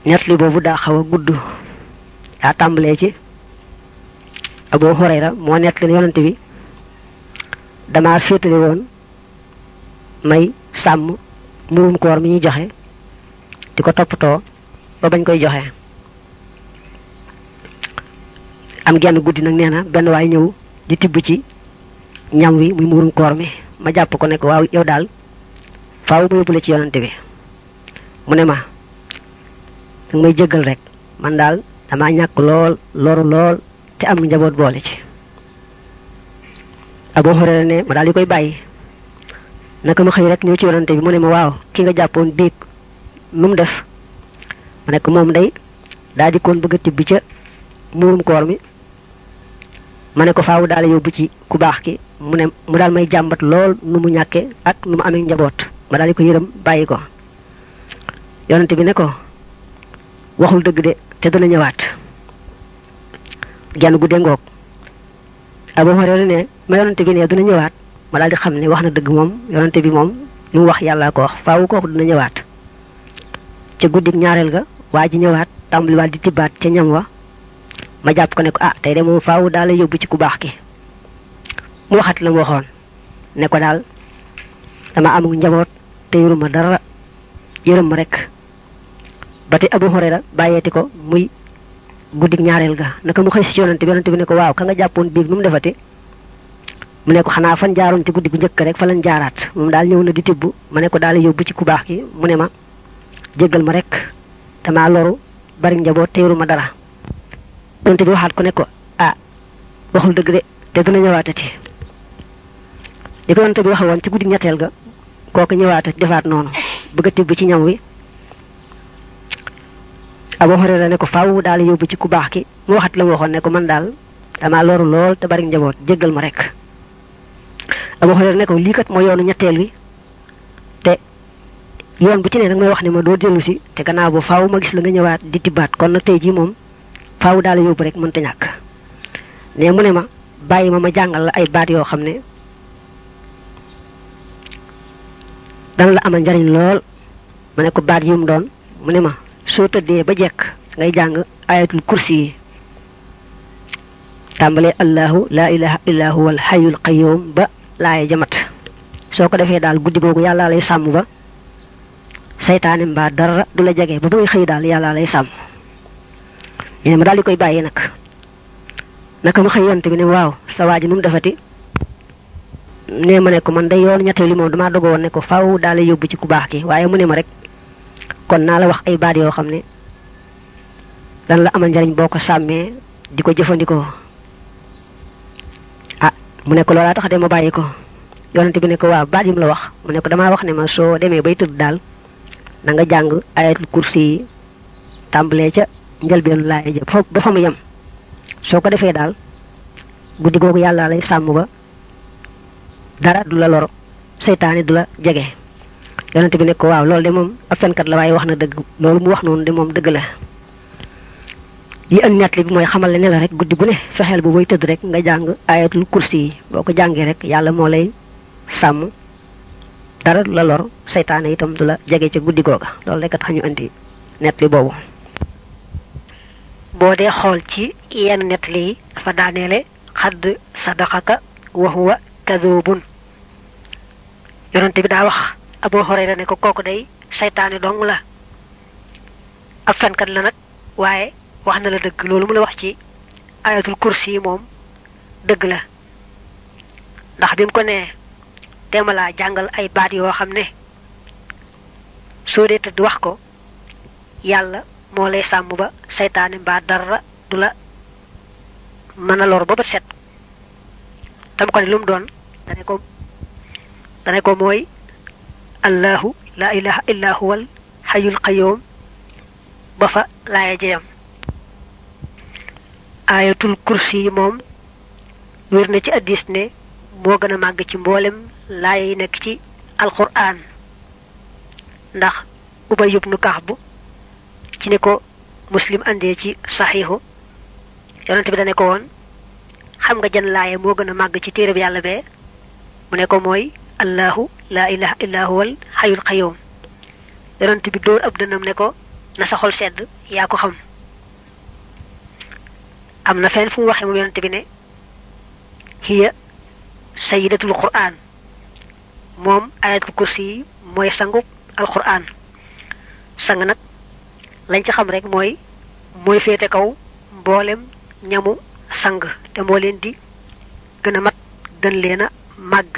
ñett li boobu daa xaw a gudd daa tàmbalee ci Abu Hurayra moo nett li yonante bi dama féetale woon may sàmm murum koor mi ñuy joxe di ko toppatoo ba bañ koy joxe am genn guddi nag nee na benn waay ñëw di tibb ci ñam wi muy murum koor mi ma jàpp ko ne ko waaw yow daal faaw ma yóbbule ci yonante bi mu ne ma danga may jéggal rek man daal dama ñàkk lool loru lool te am njaboot boole ci Abu Hurayra ne ma daal di koy bàyyi naka ma xëy rek ñëw ci yonante bi mu ne ma waaw ki nga jàppoon biig nu mu def ma ne ko moom day daa di koon bëgg a tibb ca muurum koor mi ma ne ko faaw daal yóbbu ci ku baax ki mu ne mu daal may jàmbat lool nu mu ñàkke ak nu mu amee njaboot ma daal di ko yërëm bàyyi ko yonante bi ne ko waxul dëgg de te dana ñëwaat genn guddee ngoog Abu Hurayra ne ma yonante bi ne dana ñëwaat ma daal di xam ne wax na dëgg moom yonante bi moom lu mu wax yàllaa ko wax faaw kooku dina ñëwaat ca guddik ñaareel ga waa ji ñëwaat tàmbaliwaat di tibbaat ca ñam wa ma jàpp ko ne ko tey de moom faaw daal la yóbbu ci ku baax ki mu waxat la mu waxoon ne ko daal dama amul njaboot te yoruma dara yërëm ma rek ba te Abu Hurayra bàyyeeti ko muy guddik ñaareel ga naka mu xëy si yonante bi ne ko waaw ka nga jàppoon biig nu mu defati mu ne ko xanaa fan jaaroon ci guddi gu njëkk rek fa lañ jaaraat moom daal ñëw na di tibb ma ne ko daal yóbbu ci ku baax ki mu ne ma jéggal ma rek damaa loru bari njaboot te yoruma dara yonante bi waxaat ko ne ko waxul dëgg de te dina ñëwaatati li ko yonante bi waxe woon ci guddi ñetteel ga kooku ñëwaatati defaat noonu bëgg a tibb ci ñam wi Abu Hurayra ne ko faaw daal yóbbu ci ku baax ki mu waxat la mu waxoon ne ko man daal damaa loru lool te bari njaboot jéggal ma rek Abu Hurayra ne ko lii kat mooy yoonu ñetteel wi te yoon bu ci ne nag may wax ne ma doo dellu si te gannaaw bu faaw ma gis la nga ñëwaat di tibbaat kon nag tey jii moom faaw daal yóbbu rek mënta ñàkk ne mu ne ma bàyyi ma jàngal la ay baat yoo xam ne dana la amal njariñ lool ma ne ko baat yu mu doon mu ne ma soo tëddee ba jekk ngay jàng ayatul kursi yi tàmbalee allahu la ilaha illa huwa al hayyul qayyum ba laaya jamat soo ko defee daal guddi googu yàlla lay sàmm ba saytaane mbaa dara du la jege ba ngay xëy daal yàlla lay sàmm ñu ne ma daal di koy bàyyi naka ma xëy yonte bi ne waaw sa waa ji nu mu defati ne ma ne ko man day yoon ñetteel li moom damaa dogo woon ne ko faaw daal yóbbu ci ku baax ki waaye mu ne ma rek kon naa la wax ay baat yoo xam ne dan la amal njariñ boo ko sàmmee di ko jëfandikoo mu ne ko loolaa tax de ma bàyyi ko yonante bi ne ko waaw baat yi mu la wax mu ne ko damaa wax ne ma soo demee bay tëdd daal na nga jàng ayatul kursi yi tàmbalee ca njëlbeenu laay ja ba fa mu yem soo ko defee daal guddi googu yàlla lay sàmm ba dara du la lor seytaane du la jege yonante bi ne ko waaw loolu de moom ab fenkat la waaye wax na dëgg loolu mu wax noonu de moom dëgg la yi andi net li bi mooy xamal la ne la rek guddi gu ne fexeel bu boy tëdd rek nga jàng ayatul kursi yi boo ko jàngee rek yàlla moo lay sàmm dara du la lor seytaane itam du la jege ca guddi googa loolu rek a tax ñu andi net li boobu boo dee xool ci yenn net li yi dafa daaneele xadd sadaqaka wa huwa kadubun yonante bi daa wax Abu Hurayra ne ko kooku day seytaane dong la ab fenkat la nag waaye wax na la dëgg loolu mu la wax ci ayatul kursi yi moom dëgg la ndax bi mu ko nee teemalaa jàngal ay baat yoo xam ne soo dee tëdd wax ko yàlla moo lay sàmm ba seytaane mbaa dara du la mën a lor ba bët set tam ko ne lu mu doon dane ko mooy allahu la ilaha illa huwal hayyul qayyum ba fa laaya jeyam ayatul kursi yi moom wér na ci addis ne moo gën a màgg ci mboolem laaya yi nekk ci alquran ndax Ubay ibnu Kaab ci ne ko Muslim andee ci saxiixu yonent bi dane ko woon xam nga jan laaya moo gën a màgg ci téereb yàlla bee mu ne ko mooy allahu la ilaha illa huwal hayyul qayyum yonent bi dóor ab dënam ne ko na sa xol sedd yaa ko xam am na fenn fu mu waxe mu yonante bi ne hiya sayyidatul qur'an moom ayatul kursi mooy sangu alquran sang nag lañ ci xam rek mooy féete kaw mboolem ñamu sang te moo leen di gën a mat gën leen a màgg